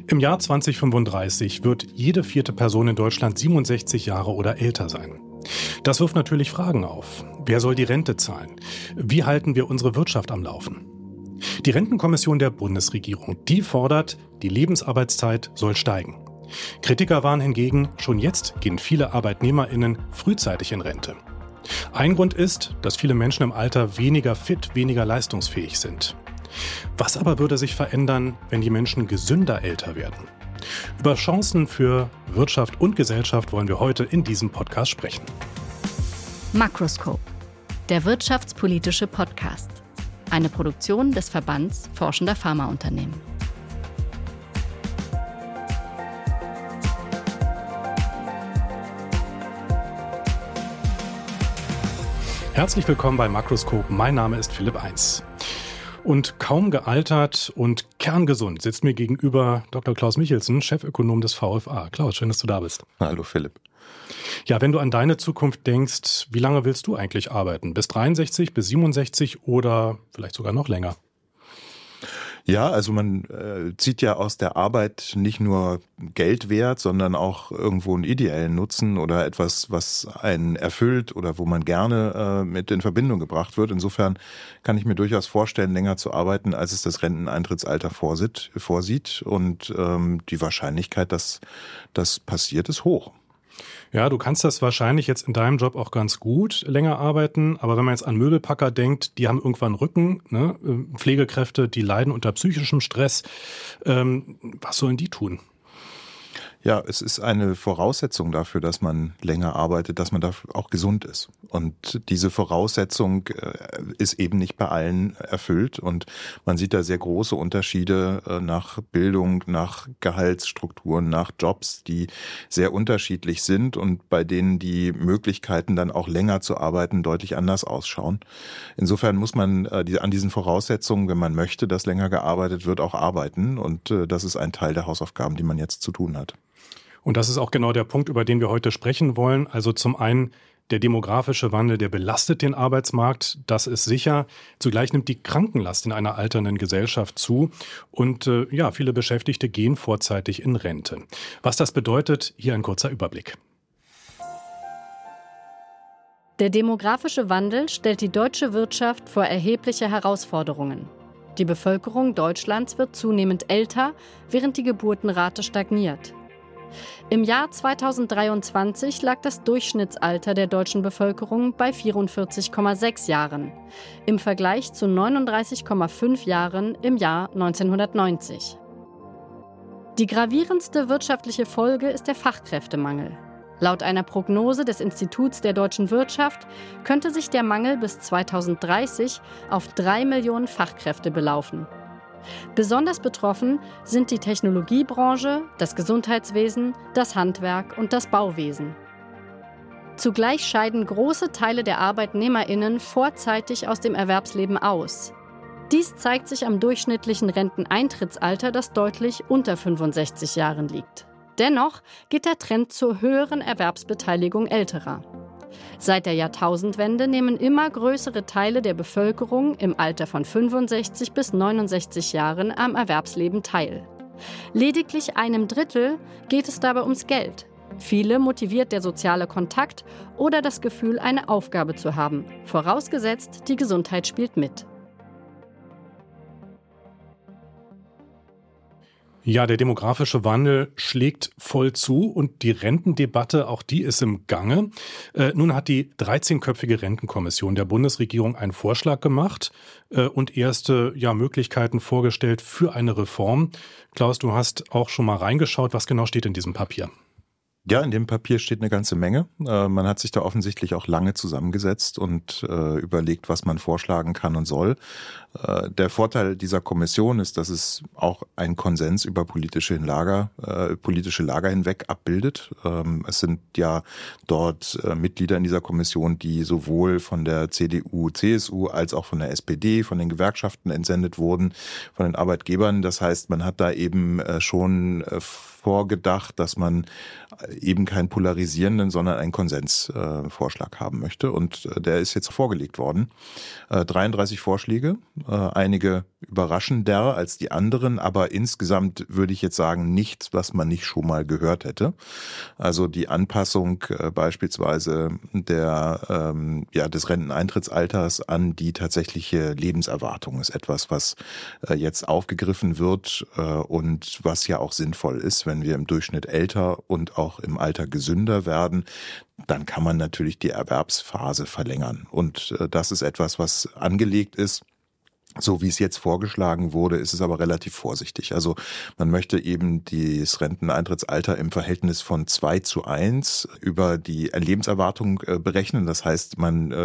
Im Jahr 2035 wird jede vierte Person in Deutschland 67 Jahre oder älter sein. Das wirft natürlich Fragen auf. Wer soll die Rente zahlen? Wie halten wir unsere Wirtschaft am Laufen? Die Rentenkommission der Bundesregierung, die fordert, die Lebensarbeitszeit soll steigen. Kritiker warnen hingegen, schon jetzt gehen viele ArbeitnehmerInnen frühzeitig in Rente. Ein Grund ist, dass viele Menschen im Alter weniger fit, weniger leistungsfähig sind. Was aber würde sich verändern, wenn die Menschen gesünder älter werden? Über Chancen für Wirtschaft und Gesellschaft wollen wir heute in diesem Podcast sprechen. Makroskop, der wirtschaftspolitische Podcast. Eine Produktion des Verbands Forschender Pharmaunternehmen. Herzlich willkommen bei Makroskop. Mein Name ist Philipp Eins. Und kaum gealtert und kerngesund sitzt mir gegenüber Dr. Klaus Michelsen, Chefökonom des VfA. Klaus, schön, dass du da bist. Hallo Philipp. Ja, wenn du an deine Zukunft denkst, wie lange willst du eigentlich arbeiten? Bis 63, bis 67 oder vielleicht sogar noch länger? Ja, also man zieht ja aus der Arbeit nicht nur Geldwert, sondern auch irgendwo einen ideellen Nutzen oder etwas, was einen erfüllt oder wo man gerne mit in Verbindung gebracht wird. Insofern kann ich mir durchaus vorstellen, länger zu arbeiten, als es das Renteneintrittsalter vorsieht. Und die Wahrscheinlichkeit, dass das passiert, ist hoch. Ja, du kannst das wahrscheinlich jetzt in deinem Job auch ganz gut länger arbeiten, aber wenn man jetzt an Möbelpacker denkt, die haben irgendwann Rücken, ne? Pflegekräfte, die leiden unter psychischem Stress. Was sollen die tun? Ja, es ist eine Voraussetzung dafür, dass man länger arbeitet, dass man dafür auch gesund ist. Und diese Voraussetzung ist eben nicht bei allen erfüllt. Und man sieht da sehr große Unterschiede nach Bildung, nach Gehaltsstrukturen, nach Jobs, die sehr unterschiedlich sind und bei denen die Möglichkeiten dann auch länger zu arbeiten deutlich anders ausschauen. Insofern muss man an diesen Voraussetzungen, wenn man möchte, dass länger gearbeitet wird, auch arbeiten. Und das ist ein Teil der Hausaufgaben, die man jetzt zu tun hat. Und das ist auch genau der Punkt, über den wir heute sprechen wollen. Also zum einen der demografische Wandel, der belastet den Arbeitsmarkt, das ist sicher. Zugleich nimmt die Krankenlast in einer alternden Gesellschaft zu. Und viele Beschäftigte gehen vorzeitig in Rente. Was das bedeutet, hier ein kurzer Überblick. Der demografische Wandel stellt die deutsche Wirtschaft vor erhebliche Herausforderungen. Die Bevölkerung Deutschlands wird zunehmend älter, während die Geburtenrate stagniert. Im Jahr 2023 lag das Durchschnittsalter der deutschen Bevölkerung bei 44,6 Jahren, im Vergleich zu 39,5 Jahren im Jahr 1990. Die gravierendste wirtschaftliche Folge ist der Fachkräftemangel. Laut einer Prognose des Instituts der deutschen Wirtschaft könnte sich der Mangel bis 2030 auf 3 Millionen Fachkräfte belaufen. Besonders betroffen sind die Technologiebranche, das Gesundheitswesen, das Handwerk und das Bauwesen. Zugleich scheiden große Teile der ArbeitnehmerInnen vorzeitig aus dem Erwerbsleben aus. Dies zeigt sich am durchschnittlichen Renteneintrittsalter, das deutlich unter 65 Jahren liegt. Dennoch geht der Trend zur höheren Erwerbsbeteiligung Älterer. Seit der Jahrtausendwende nehmen immer größere Teile der Bevölkerung im Alter von 65 bis 69 Jahren am Erwerbsleben teil. Lediglich einem Drittel geht es dabei ums Geld. Viele motiviert der soziale Kontakt oder das Gefühl, eine Aufgabe zu haben, vorausgesetzt, die Gesundheit spielt mit. Ja, der demografische Wandel schlägt voll zu und die Rentendebatte, auch die ist im Gange. Nun hat die 13-köpfige Rentenkommission der Bundesregierung einen Vorschlag gemacht und erste Möglichkeiten vorgestellt für eine Reform. Klaus, du hast auch schon mal reingeschaut. Was genau steht in diesem Papier? Ja, in dem Papier steht eine ganze Menge. Man hat sich da offensichtlich auch lange zusammengesetzt und überlegt, was man vorschlagen kann und soll. Der Vorteil dieser Kommission ist, dass es auch einen Konsens über politische Lager hinweg abbildet. Es sind ja dort Mitglieder in dieser Kommission, die sowohl von der CDU, CSU als auch von der SPD, von den Gewerkschaften entsendet wurden, von den Arbeitgebern. Das heißt, man hat da eben schon vorgedacht, dass man eben keinen polarisierenden, sondern einen Konsensvorschlag haben möchte. Und der ist jetzt vorgelegt worden. 33 Vorschläge, einige überraschender als die anderen, aber insgesamt würde ich jetzt sagen, nichts, was man nicht schon mal gehört hätte. Also die Anpassung beispielsweise des Renteneintrittsalters an die tatsächliche Lebenserwartung ist etwas, was jetzt aufgegriffen wird und was ja auch sinnvoll ist, wenn wir im Durchschnitt älter und auch im Alter gesünder werden. Dann kann man natürlich die Erwerbsphase verlängern. Und das ist etwas, was angelegt ist. So wie es jetzt vorgeschlagen wurde, ist es aber relativ vorsichtig. Also man möchte eben das Renteneintrittsalter im Verhältnis von 2:1 über die Lebenserwartung berechnen. Das heißt,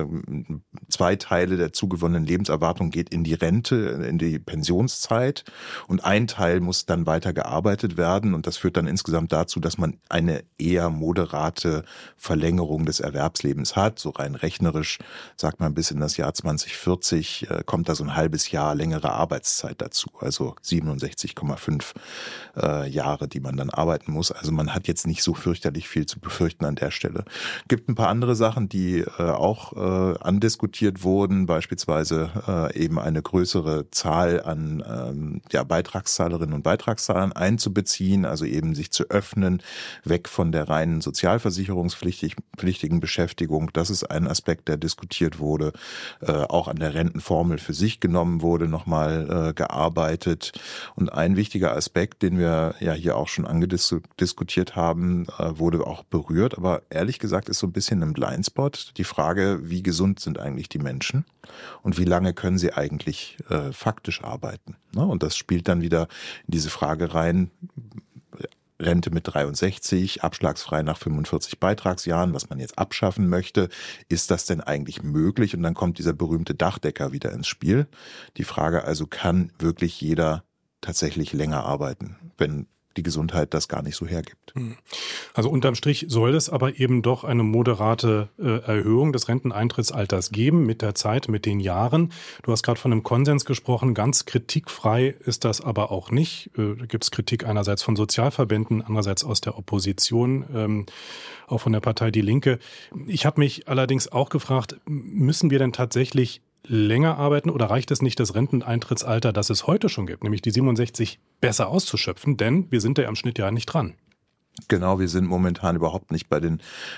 2 Teile der zugewonnenen Lebenserwartung geht in die Rente, in die Pensionszeit und ein Teil muss dann weiter gearbeitet werden. Und das führt dann insgesamt dazu, dass man eine eher moderate Verlängerung des Erwerbslebens hat. So rein rechnerisch sagt man, bis in das Jahr 2040 kommt da so ein halbes Jahr längere Arbeitszeit dazu, also 67,5 Jahre, die man dann arbeiten muss. Also man hat jetzt nicht so fürchterlich viel zu befürchten an der Stelle. Gibt ein paar andere Sachen, die auch andiskutiert wurden, beispielsweise eben eine größere Zahl an Beitragszahlerinnen und Beitragszahlern einzubeziehen, also eben sich zu öffnen, weg von der reinen sozialversicherungspflichtigen Beschäftigung. Das ist ein Aspekt, der diskutiert wurde, auch an der Rentenformel für sich genommen wurde, nochmal gearbeitet. Und ein wichtiger Aspekt, den wir ja hier auch schon angediskutiert haben, wurde auch berührt. Aber ehrlich gesagt ist so ein bisschen ein Blindspot die Frage, wie gesund sind eigentlich die Menschen und wie lange können sie eigentlich faktisch arbeiten. Und das spielt dann wieder in diese Frage rein, Rente mit 63, abschlagsfrei nach 45 Beitragsjahren, was man jetzt abschaffen möchte. Ist das denn eigentlich möglich? Und dann kommt dieser berühmte Dachdecker wieder ins Spiel. Die Frage also, kann wirklich jeder tatsächlich länger arbeiten, wenn die Gesundheit das gar nicht so hergibt? Also unterm Strich soll es aber eben doch eine moderate Erhöhung des Renteneintrittsalters geben mit der Zeit, mit den Jahren. Du hast gerade von einem Konsens gesprochen. Ganz kritikfrei ist das aber auch nicht. Da gibt es Kritik einerseits von Sozialverbänden, andererseits aus der Opposition, auch von der Partei Die Linke. Ich habe mich allerdings auch gefragt, müssen wir denn tatsächlich länger arbeiten oder reicht es nicht, das Renteneintrittsalter, das es heute schon gibt, nämlich die 67, besser auszuschöpfen? Denn wir sind ja im Schnitt ja nicht dran. Genau, wir sind momentan überhaupt nicht bei den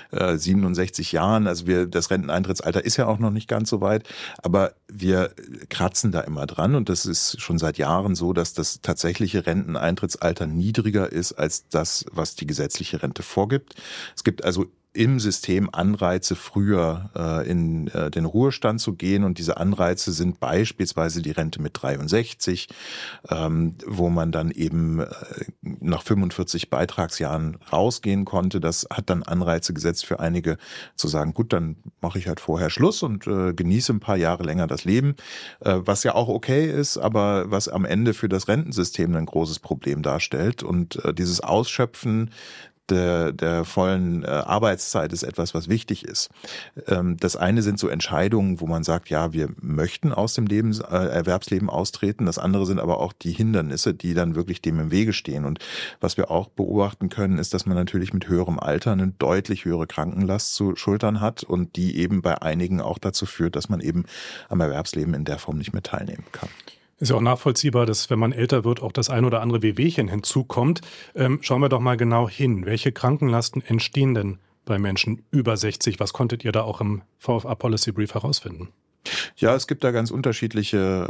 67 Jahren. Also das Renteneintrittsalter ist ja auch noch nicht ganz so weit, aber wir kratzen da immer dran und das ist schon seit Jahren so, dass das tatsächliche Renteneintrittsalter niedriger ist als das, was die gesetzliche Rente vorgibt. Es gibt also im System Anreize, früher in den Ruhestand zu gehen. Und diese Anreize sind beispielsweise die Rente mit 63, wo man dann eben nach 45 Beitragsjahren rausgehen konnte. Das hat dann Anreize gesetzt für einige zu sagen, gut, dann mache ich halt vorher Schluss und genieße ein paar Jahre länger das Leben, was ja auch okay ist, aber was am Ende für das Rentensystem ein großes Problem darstellt. Und dieses Ausschöpfen der vollen Arbeitszeit ist etwas, was wichtig ist. Das eine sind so Entscheidungen, wo man sagt, ja, wir möchten aus dem Erwerbsleben austreten. Das andere sind aber auch die Hindernisse, die dann wirklich dem im Wege stehen. Und was wir auch beobachten können, ist, dass man natürlich mit höherem Alter eine deutlich höhere Krankenlast zu schultern hat und die eben bei einigen auch dazu führt, dass man eben am Erwerbsleben in der Form nicht mehr teilnehmen kann. Ist ja auch nachvollziehbar, dass wenn man älter wird, auch das ein oder andere Wehwehchen hinzukommt. Schauen wir doch mal genau hin. Welche Krankenlasten entstehen denn bei Menschen über 60? Was konntet ihr da auch im VFA Policy Brief herausfinden? Ja, es gibt da ganz unterschiedliche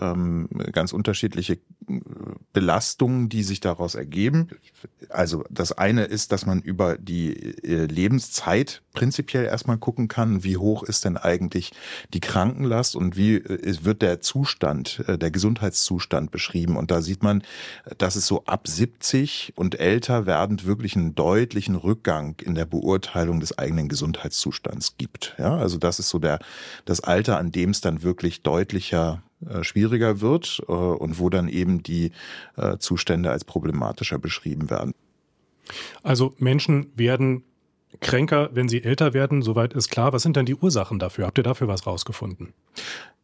Belastungen, die sich daraus ergeben. Also das eine ist, dass man über die Lebenszeit prinzipiell erstmal gucken kann, wie hoch ist denn eigentlich die Krankenlast und wie wird der Gesundheitszustand beschrieben. Und da sieht man, dass es so ab 70 und älter werdend wirklich einen deutlichen Rückgang in der Beurteilung des eigenen Gesundheitszustands gibt. Ja, also das ist so das Alter, an dem es dann wirklich deutlicher schwieriger wird und wo dann eben die Zustände als problematischer beschrieben werden. Also Menschen werden kränker, wenn sie älter werden, soweit ist klar. Was sind denn die Ursachen dafür? Habt ihr dafür was rausgefunden?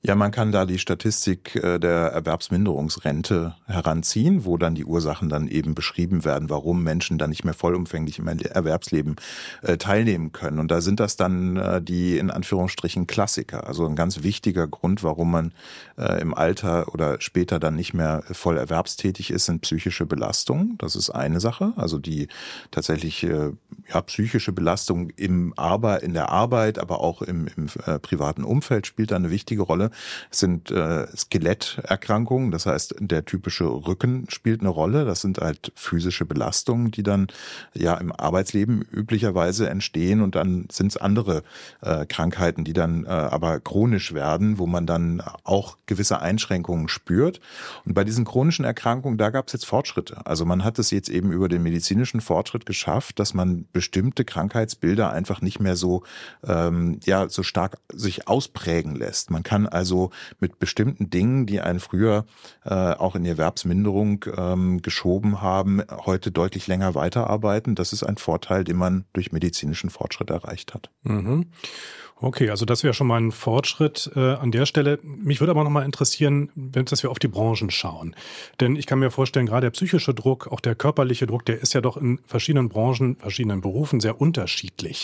Ja, man kann da die Statistik der Erwerbsminderungsrente heranziehen, wo dann die Ursachen dann eben beschrieben werden, warum Menschen dann nicht mehr vollumfänglich im Erwerbsleben teilnehmen können. Und da sind das dann die in Anführungsstrichen Klassiker. Also ein ganz wichtiger Grund, warum man im Alter oder später dann nicht mehr voll erwerbstätig ist, sind psychische Belastungen. Das ist eine Sache. Also die tatsächlich psychische Belastung in der Arbeit, aber auch im privaten Umfeld spielt da eine wichtige Rolle. Es sind Skeletterkrankungen, das heißt, der typische Rücken spielt eine Rolle. Das sind halt physische Belastungen, die dann ja im Arbeitsleben üblicherweise entstehen, und dann sind es andere Krankheiten, die dann aber chronisch werden, wo man dann auch gewisse Einschränkungen spürt. Und bei diesen chronischen Erkrankungen, da gab es jetzt Fortschritte. Also man hat es jetzt eben über den medizinischen Fortschritt geschafft, dass man bestimmte Krankheitsbilder einfach nicht mehr so so stark sich ausprägen lässt. Man kann also mit bestimmten Dingen, die einen früher auch in die Erwerbsminderung geschoben haben, heute deutlich länger weiterarbeiten. Das ist ein Vorteil, den man durch medizinischen Fortschritt erreicht hat. Mhm. Okay, also das wäre schon mal ein Fortschritt an der Stelle. Mich würde aber noch mal interessieren, dass wir auf die Branchen schauen. Denn ich kann mir vorstellen, gerade der psychische Druck, auch der körperliche Druck, der ist ja doch in verschiedenen Branchen, verschiedenen Berufen sehr unterschiedlich.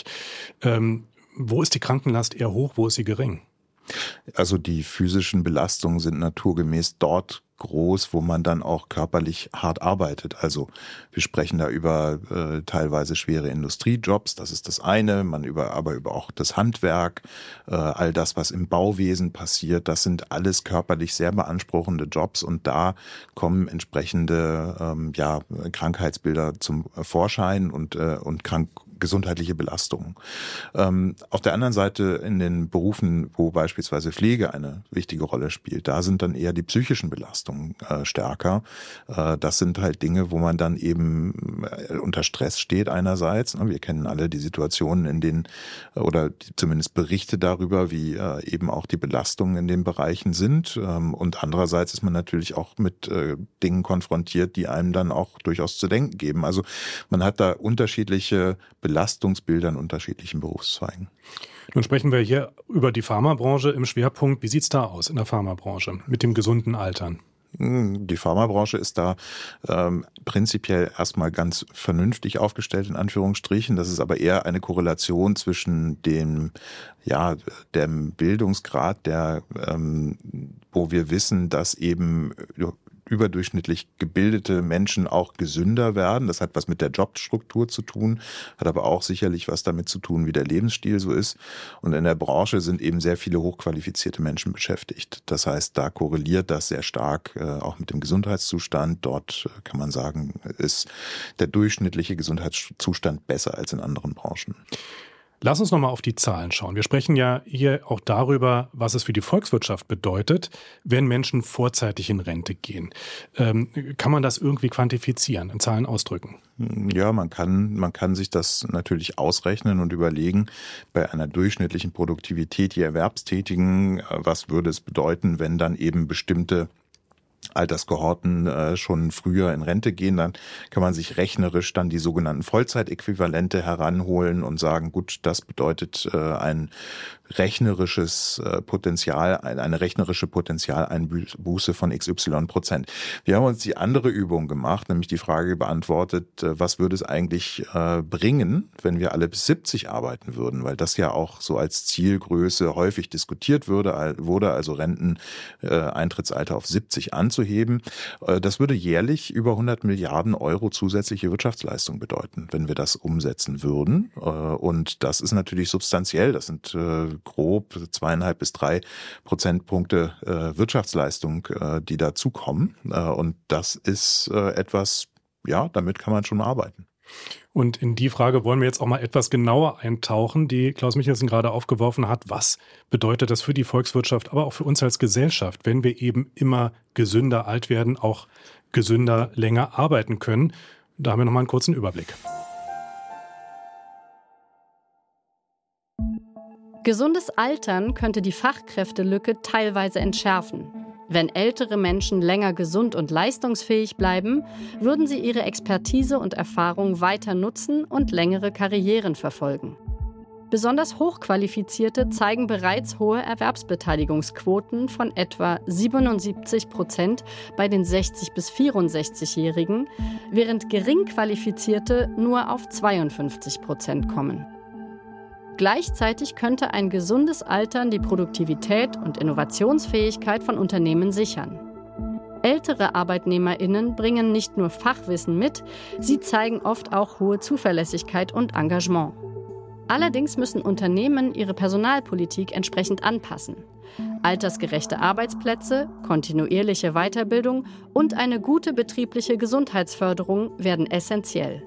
Wo ist die Krankenlast eher hoch, wo ist sie gering? Also die physischen Belastungen sind naturgemäß dort groß, wo man dann auch körperlich hart arbeitet. Also wir sprechen da über teilweise schwere Industriejobs, das ist das eine, aber über auch das Handwerk, all das, was im Bauwesen passiert, das sind alles körperlich sehr beanspruchende Jobs, und da kommen entsprechende Krankheitsbilder zum Vorschein und gesundheitliche Belastungen. Auf der anderen Seite in den Berufen, wo beispielsweise Pflege eine wichtige Rolle spielt, da sind dann eher die psychischen Belastungen stärker. Das sind halt Dinge, wo man dann eben unter Stress steht einerseits. Wir kennen alle die Situationen, in denen, oder zumindest Berichte darüber, wie eben auch die Belastungen in den Bereichen sind. Und andererseits ist man natürlich auch mit Dingen konfrontiert, die einem dann auch durchaus zu denken geben. Also man hat da unterschiedliche Belastungsbilder in unterschiedlichen Berufszweigen. Nun sprechen wir hier über die Pharmabranche im Schwerpunkt. Wie sieht's da aus in der Pharmabranche mit dem gesunden Altern? Die Pharmabranche ist da prinzipiell erstmal ganz vernünftig aufgestellt, in Anführungsstrichen. Das ist aber eher eine Korrelation zwischen dem Bildungsgrad, wo wir wissen, dass eben überdurchschnittlich gebildete Menschen auch gesünder werden. Das hat was mit der Jobstruktur zu tun, hat aber auch sicherlich was damit zu tun, wie der Lebensstil so ist. Und in der Branche sind eben sehr viele hochqualifizierte Menschen beschäftigt. Das heißt, da korreliert das sehr stark auch mit dem Gesundheitszustand. Dort kann man sagen, ist der durchschnittliche Gesundheitszustand besser als in anderen Branchen. Lass uns nochmal auf die Zahlen schauen. Wir sprechen ja hier auch darüber, was es für die Volkswirtschaft bedeutet, wenn Menschen vorzeitig in Rente gehen. Kann man das irgendwie quantifizieren, in Zahlen ausdrücken? Ja, man kann sich das natürlich ausrechnen und überlegen, bei einer durchschnittlichen Produktivität je Erwerbstätigen, was würde es bedeuten, wenn dann eben bestimmte Alterskohorten schon früher in Rente gehen, dann kann man sich rechnerisch dann die sogenannten Vollzeitäquivalente heranholen und sagen, gut, das bedeutet ein rechnerisches Potenzial, eine rechnerische Potenzialeinbuße von XY%. Wir haben uns die andere Übung gemacht, nämlich die Frage beantwortet, was würde es eigentlich bringen, wenn wir alle bis 70 arbeiten würden, weil das ja auch so als Zielgröße häufig diskutiert wurde, also Renteneintrittsalter auf 70 anzuheben. Das würde jährlich über 100 Milliarden Euro zusätzliche Wirtschaftsleistung bedeuten, wenn wir das umsetzen würden. Und das ist natürlich substanziell. Das sind grob 2,5 bis 3 Prozentpunkte Wirtschaftsleistung, die dazukommen. Und das ist etwas, damit kann man schon arbeiten. Und in die Frage wollen wir jetzt auch mal etwas genauer eintauchen, die Klaus Michelsen gerade aufgeworfen hat. Was bedeutet das für die Volkswirtschaft, aber auch für uns als Gesellschaft, wenn wir eben immer gesünder alt werden, auch gesünder länger arbeiten können? Da haben wir nochmal einen kurzen Überblick. Gesundes Altern könnte die Fachkräftelücke teilweise entschärfen. Wenn ältere Menschen länger gesund und leistungsfähig bleiben, würden sie ihre Expertise und Erfahrung weiter nutzen und längere Karrieren verfolgen. Besonders Hochqualifizierte zeigen bereits hohe Erwerbsbeteiligungsquoten von etwa 77% bei den 60- bis 64-Jährigen, während Geringqualifizierte nur auf 52% kommen. Gleichzeitig könnte ein gesundes Altern die Produktivität und Innovationsfähigkeit von Unternehmen sichern. Ältere ArbeitnehmerInnen bringen nicht nur Fachwissen mit, sie zeigen oft auch hohe Zuverlässigkeit und Engagement. Allerdings müssen Unternehmen ihre Personalpolitik entsprechend anpassen. Altersgerechte Arbeitsplätze, kontinuierliche Weiterbildung und eine gute betriebliche Gesundheitsförderung werden essentiell.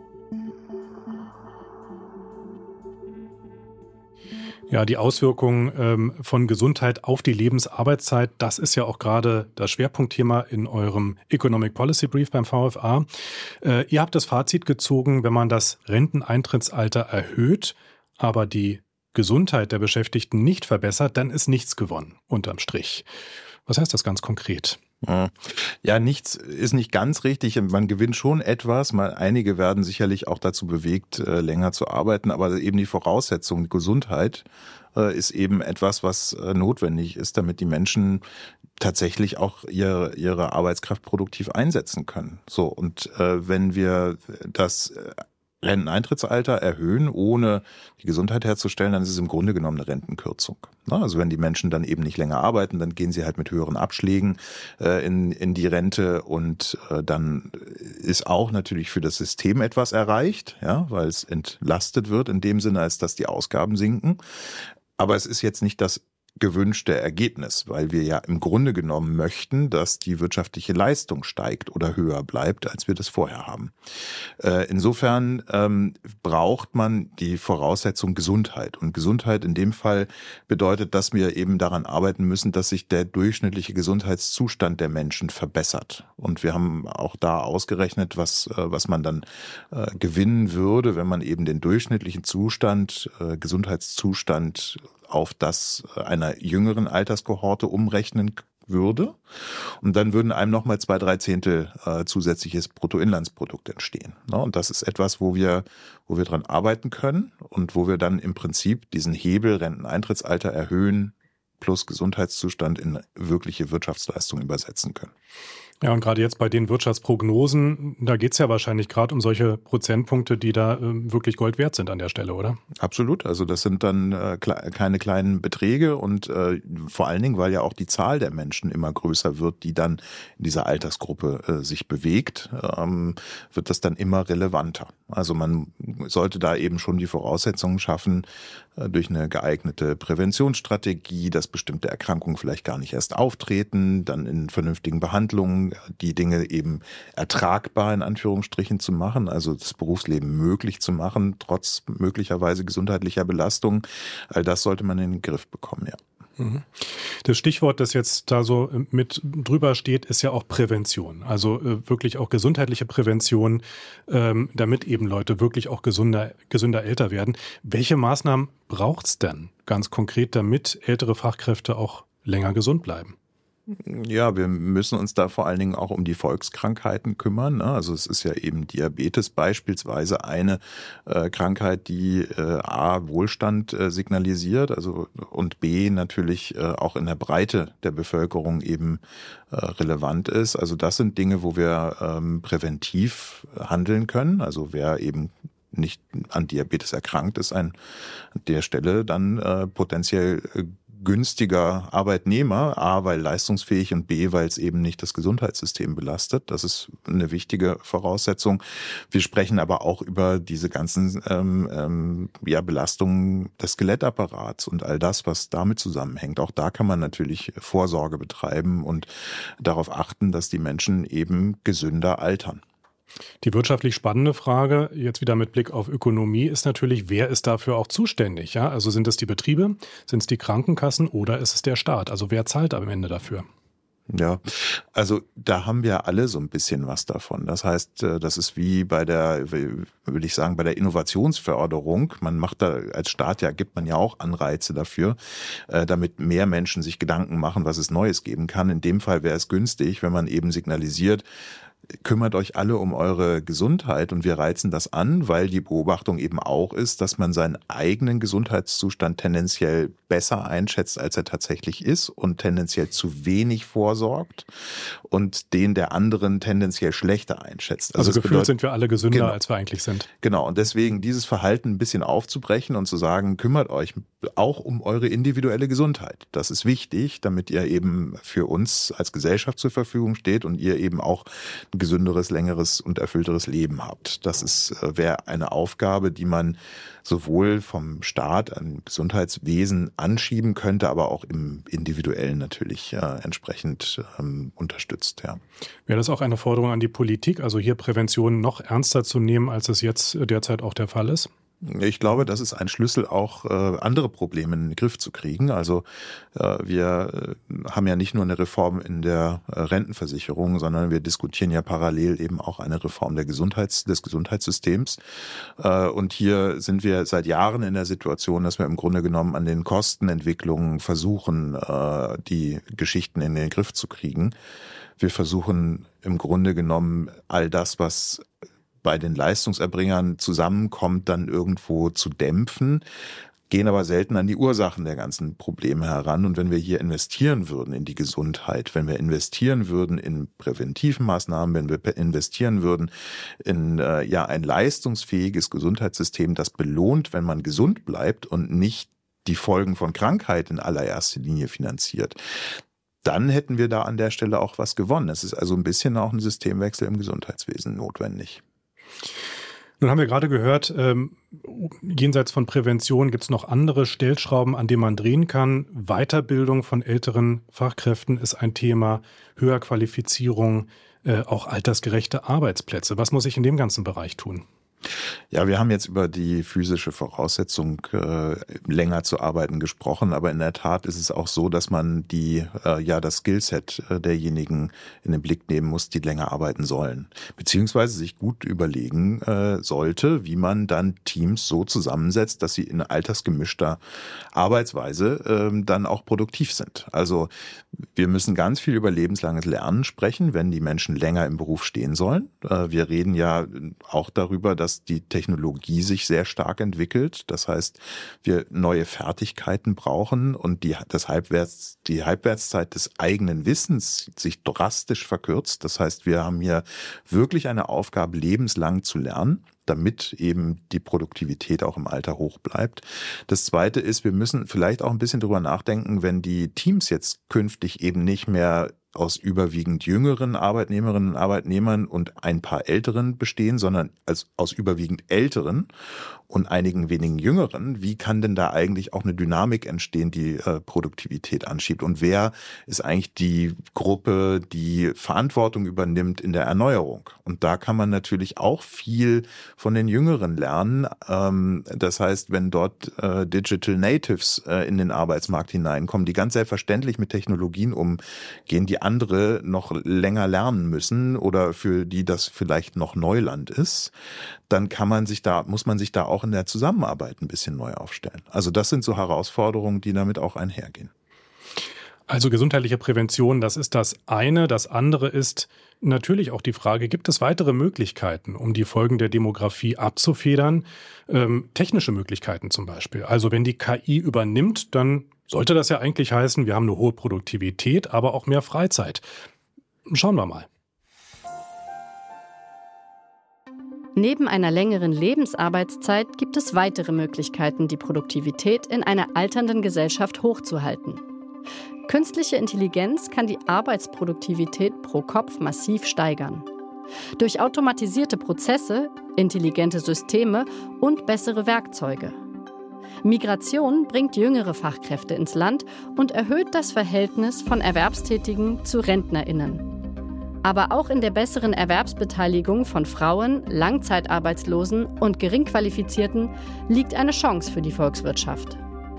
Ja, die Auswirkungen von Gesundheit auf die Lebensarbeitszeit, das ist ja auch gerade das Schwerpunktthema in eurem Economic Policy Brief beim VfA. Ihr habt das Fazit gezogen, wenn man das Renteneintrittsalter erhöht, aber die Gesundheit der Beschäftigten nicht verbessert, dann ist nichts gewonnen, unterm Strich. Was heißt das ganz konkret? Ja, nichts ist nicht ganz richtig. Man gewinnt schon etwas. Einige werden sicherlich auch dazu bewegt, länger zu arbeiten, aber eben die Voraussetzung, Gesundheit, ist eben etwas, was notwendig ist, damit die Menschen tatsächlich auch ihre Arbeitskraft produktiv einsetzen können. So, und wenn wir das Renteneintrittsalter erhöhen, ohne die Gesundheit herzustellen, dann ist es im Grunde genommen eine Rentenkürzung. Also wenn die Menschen dann eben nicht länger arbeiten, dann gehen sie halt mit höheren Abschlägen in die Rente und dann ist auch natürlich für das System etwas erreicht, ja, weil es entlastet wird in dem Sinne, als dass die Ausgaben sinken. Aber es ist jetzt nicht das gewünschte Ergebnis, weil wir ja im Grunde genommen möchten, dass die wirtschaftliche Leistung steigt oder höher bleibt, als wir das vorher haben. Insofern braucht man die Voraussetzung Gesundheit. Und Gesundheit in dem Fall bedeutet, dass wir eben daran arbeiten müssen, dass sich der durchschnittliche Gesundheitszustand der Menschen verbessert. Und wir haben auch da ausgerechnet, was man dann gewinnen würde, wenn man eben den durchschnittlichen Gesundheitszustand auf das einer jüngeren Alterskohorte umrechnen würde. Und dann würden einem nochmal 2/3 zusätzliches Bruttoinlandsprodukt entstehen. Und das ist etwas, wo wir dran arbeiten können und wo wir dann im Prinzip diesen Hebel Renteneintrittsalter erhöhen plus Gesundheitszustand in wirkliche Wirtschaftsleistung übersetzen können. Ja, und gerade jetzt bei den Wirtschaftsprognosen, da geht es ja wahrscheinlich gerade um solche Prozentpunkte, die da wirklich Gold wert sind an der Stelle, oder? Absolut, also das sind dann keine kleinen Beträge und vor allen Dingen, weil ja auch die Zahl der Menschen immer größer wird, die dann in dieser Altersgruppe sich bewegt, wird das dann immer relevanter. Also man sollte da eben schon die Voraussetzungen schaffen, durch eine geeignete Präventionsstrategie, dass bestimmte Erkrankungen vielleicht gar nicht erst auftreten, dann in vernünftigen Behandlungen die Dinge eben ertragbar in Anführungsstrichen zu machen, also das Berufsleben möglich zu machen, trotz möglicherweise gesundheitlicher Belastung. All das sollte man in den Griff bekommen, ja. Das Stichwort, das jetzt da so mit drüber steht, ist ja auch Prävention. Also wirklich auch gesundheitliche Prävention, damit eben Leute wirklich auch gesünder älter werden. Welche Maßnahmen braucht es denn ganz konkret, damit ältere Fachkräfte auch länger gesund bleiben? Ja, wir müssen uns da vor allen Dingen auch um die Volkskrankheiten kümmern. Also es ist ja eben Diabetes beispielsweise eine Krankheit, die A, Wohlstand signalisiert, also und B, natürlich auch in der Breite der Bevölkerung eben relevant ist. Also das sind Dinge, wo wir präventiv handeln können. Also wer eben nicht an Diabetes erkrankt ist, an der Stelle dann potenziell günstiger Arbeitnehmer, A, weil leistungsfähig und B, weil es eben nicht das Gesundheitssystem belastet. Das ist eine wichtige Voraussetzung. Wir sprechen aber auch über diese ganzen Belastungen des Skelettapparats und all das, was damit zusammenhängt. Auch da kann man natürlich Vorsorge betreiben und darauf achten, dass die Menschen eben gesünder altern. Die wirtschaftlich spannende Frage, jetzt wieder mit Blick auf Ökonomie, ist natürlich, wer ist dafür auch zuständig? Ja? Also sind es die Betriebe, sind es die Krankenkassen oder ist es der Staat? Also wer zahlt am Ende dafür? Ja, also da haben wir alle so ein bisschen was davon. Das heißt, das ist wie bei der Innovationsförderung. Man macht da als Staat gibt man ja auch Anreize dafür, damit mehr Menschen sich Gedanken machen, was es Neues geben kann. In dem Fall wäre es günstig, wenn man eben signalisiert, kümmert euch alle um eure Gesundheit und wir reizen das an, weil die Beobachtung eben auch ist, dass man seinen eigenen Gesundheitszustand tendenziell besser einschätzt, als er tatsächlich ist und tendenziell zu wenig vorsorgt und den der anderen tendenziell schlechter einschätzt. Also gefühlt sind wir alle gesünder, als wir eigentlich sind. Genau, und deswegen dieses Verhalten ein bisschen aufzubrechen und zu sagen, kümmert euch auch um eure individuelle Gesundheit. Das ist wichtig, damit ihr eben für uns als Gesellschaft zur Verfügung steht und ihr eben auch ein gesünderes, längeres und erfüllteres Leben habt. Das wäre eine Aufgabe, die man sowohl vom Staat an Gesundheitswesen anschieben könnte, aber auch im Individuellen natürlich entsprechend unterstützt. Ja. Wäre das auch eine Forderung an die Politik, also hier Prävention noch ernster zu nehmen, als es jetzt derzeit auch der Fall ist? Ich glaube, das ist ein Schlüssel, auch andere Probleme in den Griff zu kriegen. Also wir haben ja nicht nur eine Reform in der Rentenversicherung, sondern wir diskutieren ja parallel eben auch eine Reform des Gesundheitssystems. Und hier sind wir seit Jahren in der Situation, dass wir im Grunde genommen an den Kostenentwicklungen versuchen, die Geschichten in den Griff zu kriegen. Wir versuchen im Grunde genommen all das, was bei den Leistungserbringern zusammenkommt, dann irgendwo zu dämpfen, gehen aber selten an die Ursachen der ganzen Probleme heran. Und wenn wir hier investieren würden in die Gesundheit, wenn wir investieren würden in Präventivmaßnahmen, wenn wir investieren würden in ein leistungsfähiges Gesundheitssystem, das belohnt, wenn man gesund bleibt und nicht die Folgen von Krankheit in allererster Linie finanziert, dann hätten wir da an der Stelle auch was gewonnen. Es ist also ein bisschen auch ein Systemwechsel im Gesundheitswesen notwendig. Nun haben wir gerade gehört, jenseits von Prävention gibt es noch andere Stellschrauben, an denen man drehen kann. Weiterbildung von älteren Fachkräften ist ein Thema, Höherqualifizierung, auch altersgerechte Arbeitsplätze. Was muss ich in dem ganzen Bereich tun? Ja, wir haben jetzt über die physische Voraussetzung, länger zu arbeiten gesprochen, aber in der Tat ist es auch so, dass man das Skillset derjenigen in den Blick nehmen muss, die länger arbeiten sollen, beziehungsweise sich gut überlegen sollte, wie man dann Teams so zusammensetzt, dass sie in altersgemischter Arbeitsweise dann auch produktiv sind. Also wir müssen ganz viel über lebenslanges Lernen sprechen, wenn die Menschen länger im Beruf stehen sollen. Wir reden ja auch darüber, dass die Technologie sich sehr stark entwickelt. Das heißt, wir neue Fertigkeiten brauchen und die Halbwertszeit des eigenen Wissens sich drastisch verkürzt. Das heißt, wir haben hier wirklich eine Aufgabe, lebenslang zu lernen, damit eben die Produktivität auch im Alter hoch bleibt. Das Zweite ist, wir müssen vielleicht auch ein bisschen drüber nachdenken, wenn die Teams jetzt künftig eben nicht mehr aus überwiegend jüngeren Arbeitnehmerinnen und Arbeitnehmern und ein paar Älteren bestehen, sondern aus überwiegend Älteren und einigen wenigen Jüngeren. Wie kann denn da eigentlich auch eine Dynamik entstehen, die Produktivität anschiebt? Und wer ist eigentlich die Gruppe, die Verantwortung übernimmt in der Erneuerung? Und da kann man natürlich auch viel von den Jüngeren lernen. Das heißt, wenn dort Digital Natives in den Arbeitsmarkt hineinkommen, die ganz selbstverständlich mit Technologien umgehen, die andere noch länger lernen müssen oder für die das vielleicht noch Neuland ist, dann muss man sich da auch in der Zusammenarbeit ein bisschen neu aufstellen. Also das sind so Herausforderungen, die damit auch einhergehen. Also gesundheitliche Prävention, das ist das eine. Das andere ist natürlich auch die Frage, gibt es weitere Möglichkeiten, um die Folgen der Demografie abzufedern? Technische Möglichkeiten zum Beispiel. Also wenn die KI übernimmt, dann sollte das ja eigentlich heißen, wir haben eine hohe Produktivität, aber auch mehr Freizeit. Schauen wir mal. Neben einer längeren Lebensarbeitszeit gibt es weitere Möglichkeiten, die Produktivität in einer alternden Gesellschaft hochzuhalten. Künstliche Intelligenz kann die Arbeitsproduktivität pro Kopf massiv steigern. Durch automatisierte Prozesse, intelligente Systeme und bessere Werkzeuge. Migration bringt jüngere Fachkräfte ins Land und erhöht das Verhältnis von Erwerbstätigen zu RentnerInnen. Aber auch in der besseren Erwerbsbeteiligung von Frauen, Langzeitarbeitslosen und Geringqualifizierten liegt eine Chance für die Volkswirtschaft.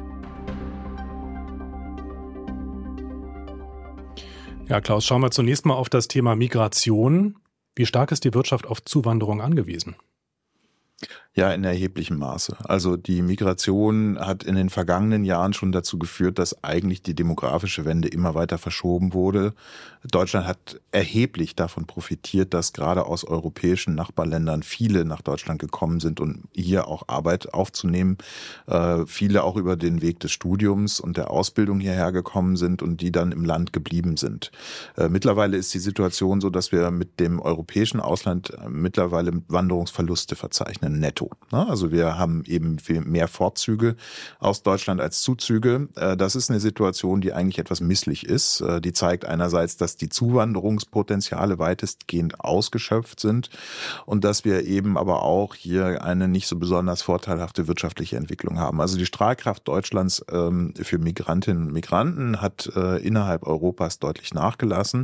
Ja, Klaus, schauen wir zunächst mal auf das Thema Migration. Wie stark ist die Wirtschaft auf Zuwanderung angewiesen? Ja, in erheblichem Maße. Also die Migration hat in den vergangenen Jahren schon dazu geführt, dass eigentlich die demografische Wende immer weiter verschoben wurde. Deutschland hat erheblich davon profitiert, dass gerade aus europäischen Nachbarländern viele nach Deutschland gekommen sind, um hier auch Arbeit aufzunehmen. Viele auch über den Weg des Studiums und der Ausbildung hierher gekommen sind und die dann im Land geblieben sind. Mittlerweile ist die Situation so, dass wir mit dem europäischen Ausland mittlerweile Wanderungsverluste verzeichnen, netto. Also wir haben eben viel mehr Fortzüge aus Deutschland als Zuzüge. Das ist eine Situation, die eigentlich etwas misslich ist. Die zeigt einerseits, dass die Zuwanderungspotenziale weitestgehend ausgeschöpft sind und dass wir eben aber auch hier eine nicht so besonders vorteilhafte wirtschaftliche Entwicklung haben. Also die Strahlkraft Deutschlands für Migrantinnen und Migranten hat innerhalb Europas deutlich nachgelassen.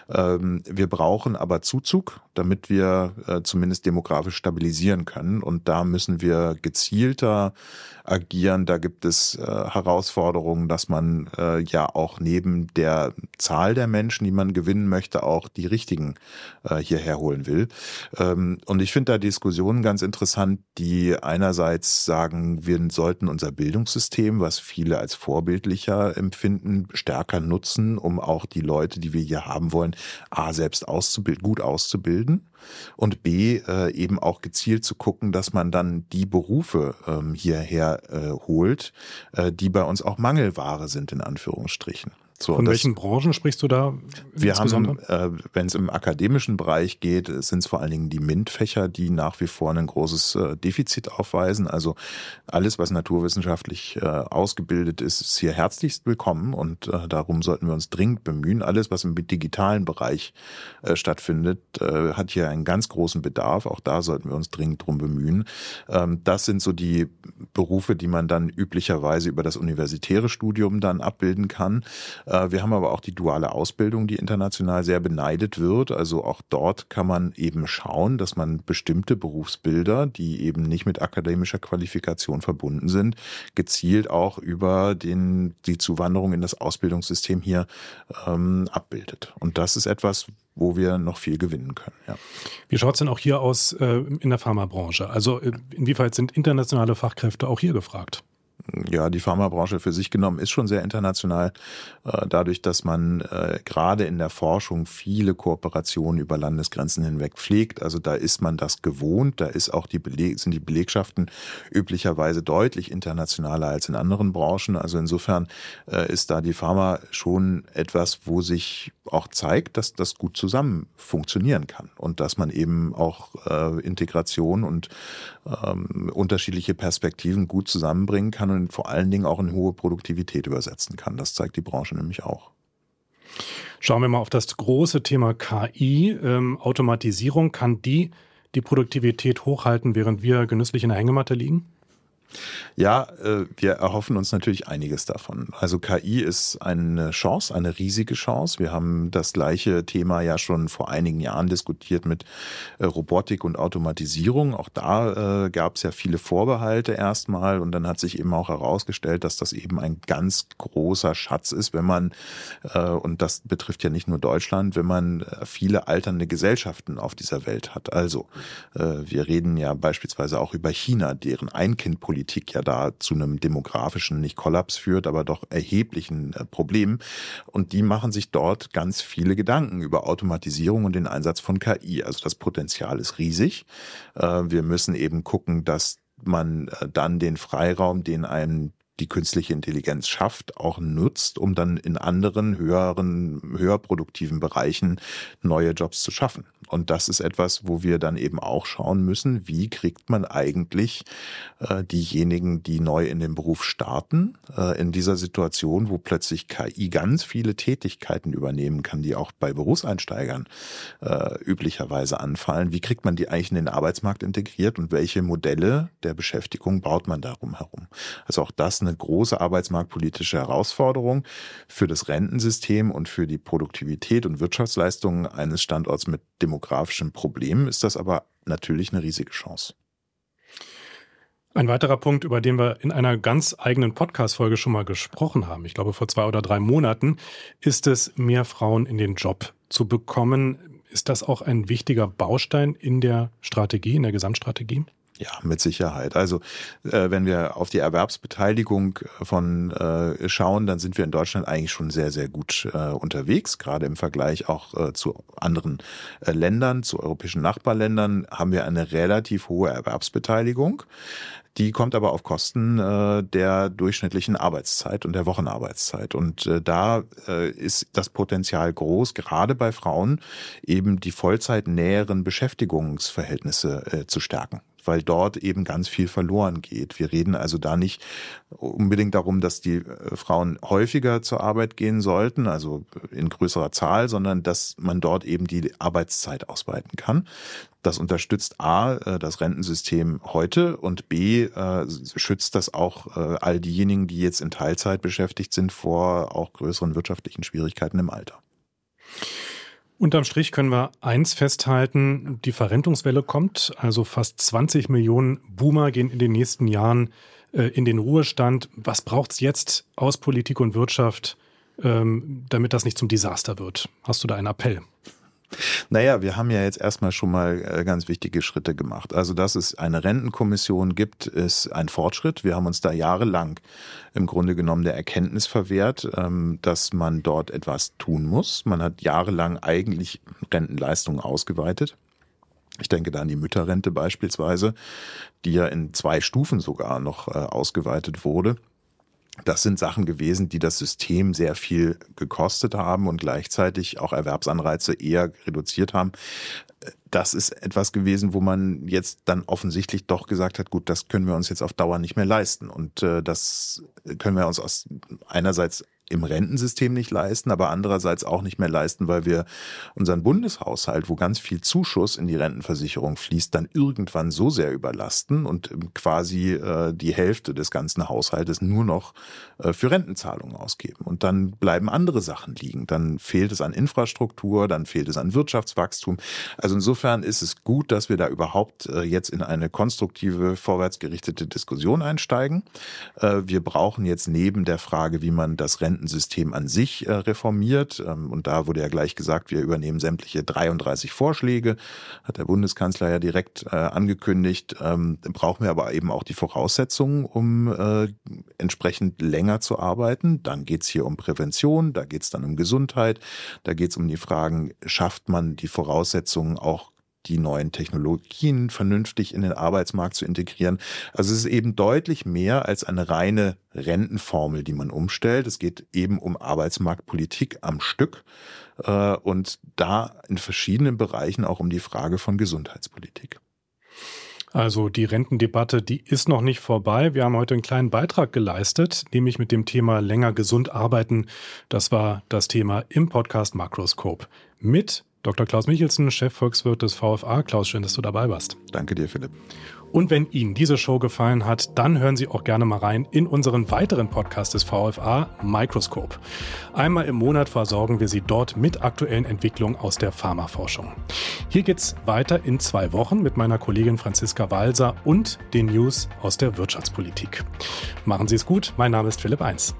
Wir brauchen aber Zuzug, damit wir zumindest demografisch stabilisieren können. Und da müssen wir gezielter agieren. Da gibt es Herausforderungen, dass man ja auch neben der Zahl der Menschen, die man gewinnen möchte, auch die richtigen hierher holen will. Und ich finde da Diskussionen ganz interessant, die einerseits sagen, wir sollten unser Bildungssystem, was viele als vorbildlicher empfinden, stärker nutzen, um auch die Leute, die wir hier haben wollen, A, selbst gut auszubilden und B, eben auch gezielt zu gucken, dass man dann die Berufe hierher holt, die bei uns auch Mangelware sind, in Anführungsstrichen. So, von welchen Branchen sprichst du da? Wir haben, wenn es im akademischen Bereich geht, sind es vor allen Dingen die MINT-Fächer, die nach wie vor ein großes Defizit aufweisen. Also alles, was naturwissenschaftlich ausgebildet ist, ist hier herzlichst willkommen und darum sollten wir uns dringend bemühen. Alles, was im digitalen Bereich stattfindet, hat hier einen ganz großen Bedarf. Auch da sollten wir uns dringend drum bemühen. Das sind so die Berufe, die man dann üblicherweise über das universitäre Studium dann abbilden kann. Wir haben aber auch die duale Ausbildung, die international sehr beneidet wird. Also auch dort kann man eben schauen, dass man bestimmte Berufsbilder, die eben nicht mit akademischer Qualifikation verbunden sind, gezielt auch über die Zuwanderung in das Ausbildungssystem hier abbildet. Und das ist etwas, wo wir noch viel gewinnen können. Ja. Wie schaut es denn auch hier aus in der Pharmabranche? Also inwieweit sind internationale Fachkräfte auch hier gefragt? Ja, die Pharmabranche für sich genommen ist schon sehr international, dadurch, dass man gerade in der Forschung viele Kooperationen über Landesgrenzen hinweg pflegt. Also da ist man das gewohnt, da ist auch sind die Belegschaften üblicherweise deutlich internationaler als in anderen Branchen. Also insofern ist da die Pharma schon etwas, wo sich auch zeigt, dass das gut zusammen funktionieren kann und dass man eben auch Integration und unterschiedliche Perspektiven gut zusammenbringen kann und vor allen Dingen auch in hohe Produktivität übersetzen kann. Das zeigt die Branche nämlich auch. Schauen wir mal auf das große Thema KI. Automatisierung, kann die Produktivität hochhalten, während wir genüsslich in der Hängematte liegen? Ja, wir erhoffen uns natürlich einiges davon. Also KI ist eine Chance, eine riesige Chance. Wir haben das gleiche Thema ja schon vor einigen Jahren diskutiert mit Robotik und Automatisierung. Auch da gab es ja viele Vorbehalte erstmal und dann hat sich eben auch herausgestellt, dass das eben ein ganz großer Schatz ist, wenn man, und das betrifft ja nicht nur Deutschland, wenn man viele alternde Gesellschaften auf dieser Welt hat. Also wir reden ja beispielsweise auch über China, deren Ein-Kind-Politik ja da zu einem demografischen, nicht Kollaps führt, aber doch erheblichen Problemen. Und die machen sich dort ganz viele Gedanken über Automatisierung und den Einsatz von KI. Also das Potenzial ist riesig. Wir müssen eben gucken, dass man dann den Freiraum, den einem die künstliche Intelligenz schafft, auch nutzt, um dann in anderen höher produktiven Bereichen neue Jobs zu schaffen. Und das ist etwas, wo wir dann eben auch schauen müssen, wie kriegt man eigentlich diejenigen, die neu in den Beruf starten, in dieser Situation, wo plötzlich KI ganz viele Tätigkeiten übernehmen kann, die auch bei Berufseinsteigern üblicherweise anfallen. Wie kriegt man die eigentlich in den Arbeitsmarkt integriert und welche Modelle der Beschäftigung baut man darum herum? Also auch das eine große arbeitsmarktpolitische Herausforderung für das Rentensystem und für die Produktivität und Wirtschaftsleistungen eines Standorts mit demografischen Problemen ist das aber natürlich eine riesige Chance. Ein weiterer Punkt, über den wir in einer ganz eigenen Podcast-Folge schon mal gesprochen haben, ich glaube vor 2 oder 3 Monaten, ist es, mehr Frauen in den Job zu bekommen. Ist das auch ein wichtiger Baustein in der Strategie, in der Gesamtstrategie? Ja, mit Sicherheit. Also wenn wir auf die Erwerbsbeteiligung schauen, dann sind wir in Deutschland eigentlich schon sehr, sehr gut unterwegs. Gerade im Vergleich auch zu anderen Ländern, zu europäischen Nachbarländern haben wir eine relativ hohe Erwerbsbeteiligung. Die kommt aber auf Kosten der durchschnittlichen Arbeitszeit und der Wochenarbeitszeit. Und da ist das Potenzial groß, gerade bei Frauen eben die vollzeitnäheren Beschäftigungsverhältnisse zu stärken, weil dort eben ganz viel verloren geht. Wir reden also da nicht unbedingt darum, dass die Frauen häufiger zur Arbeit gehen sollten, also in größerer Zahl, sondern dass man dort eben die Arbeitszeit ausweiten kann. Das unterstützt A, das Rentensystem heute und B, schützt das auch all diejenigen, die jetzt in Teilzeit beschäftigt sind, vor auch größeren wirtschaftlichen Schwierigkeiten im Alter. Unterm Strich können wir eins festhalten, die Verrentungswelle kommt, also fast 20 Millionen Boomer gehen in den nächsten Jahren in den Ruhestand. Was braucht's jetzt aus Politik und Wirtschaft, damit das nicht zum Desaster wird? Hast du da einen Appell? Naja, wir haben ja jetzt erstmal schon mal ganz wichtige Schritte gemacht. Also, dass es eine Rentenkommission gibt, ist ein Fortschritt. Wir haben uns da jahrelang im Grunde genommen der Erkenntnis verwehrt, dass man dort etwas tun muss. Man hat jahrelang eigentlich Rentenleistungen ausgeweitet. Ich denke da an die Mütterrente beispielsweise, die ja in 2 Stufen sogar noch ausgeweitet wurde. Das sind Sachen gewesen, die das System sehr viel gekostet haben und gleichzeitig auch Erwerbsanreize eher reduziert haben. Das ist etwas gewesen, wo man jetzt dann offensichtlich doch gesagt hat, gut, das können wir uns jetzt auf Dauer nicht mehr leisten. Und das können wir uns einerseits im Rentensystem nicht leisten, aber andererseits auch nicht mehr leisten, weil wir unseren Bundeshaushalt, wo ganz viel Zuschuss in die Rentenversicherung fließt, dann irgendwann so sehr überlasten und quasi die Hälfte des ganzen Haushaltes nur noch für Rentenzahlungen ausgeben. Und dann bleiben andere Sachen liegen. Dann fehlt es an Infrastruktur, dann fehlt es an Wirtschaftswachstum. Also insofern ist es gut, dass wir da überhaupt jetzt in eine konstruktive, vorwärtsgerichtete Diskussion einsteigen. Wir brauchen jetzt neben der Frage, wie man das Rentensystem an sich reformiert. Und da wurde ja gleich gesagt, wir übernehmen sämtliche 33 Vorschläge, hat der Bundeskanzler ja direkt angekündigt. Brauchen wir aber eben auch die Voraussetzungen, um entsprechend länger zu arbeiten. Dann geht es hier um Prävention, da geht es dann um Gesundheit, da geht es um die Fragen, schafft man die Voraussetzungen auch die neuen Technologien vernünftig in den Arbeitsmarkt zu integrieren. Also es ist eben deutlich mehr als eine reine Rentenformel, die man umstellt. Es geht eben um Arbeitsmarktpolitik am Stück und da in verschiedenen Bereichen auch um die Frage von Gesundheitspolitik. Also die Rentendebatte, die ist noch nicht vorbei. Wir haben heute einen kleinen Beitrag geleistet, nämlich mit dem Thema länger gesund arbeiten. Das war das Thema im Podcast Makroskop mit Dr. Klaus Michelsen, Chefvolkswirt des VfA. Klaus, schön, dass du dabei warst. Danke dir, Philipp. Und wenn Ihnen diese Show gefallen hat, dann hören Sie auch gerne mal rein in unseren weiteren Podcast des VfA, Microscope. Einmal im Monat versorgen wir Sie dort mit aktuellen Entwicklungen aus der Pharmaforschung. Hier geht's weiter in 2 Wochen mit meiner Kollegin Franziska Walser und den News aus der Wirtschaftspolitik. Machen Sie es gut, mein Name ist Philipp 1.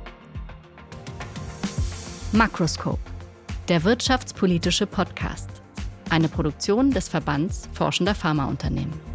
Makroskop, der wirtschaftspolitische Podcast. Eine Produktion des Verbands Forschender Pharmaunternehmen.